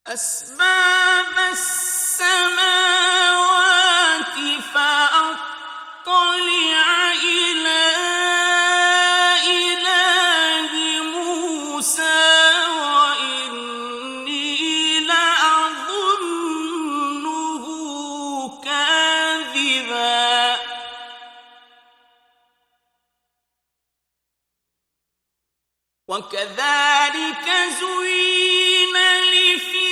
أسباب السماوات فأطلع إلى إله موسى وإني لأظنه كاذبا وكذلك زين لفرعون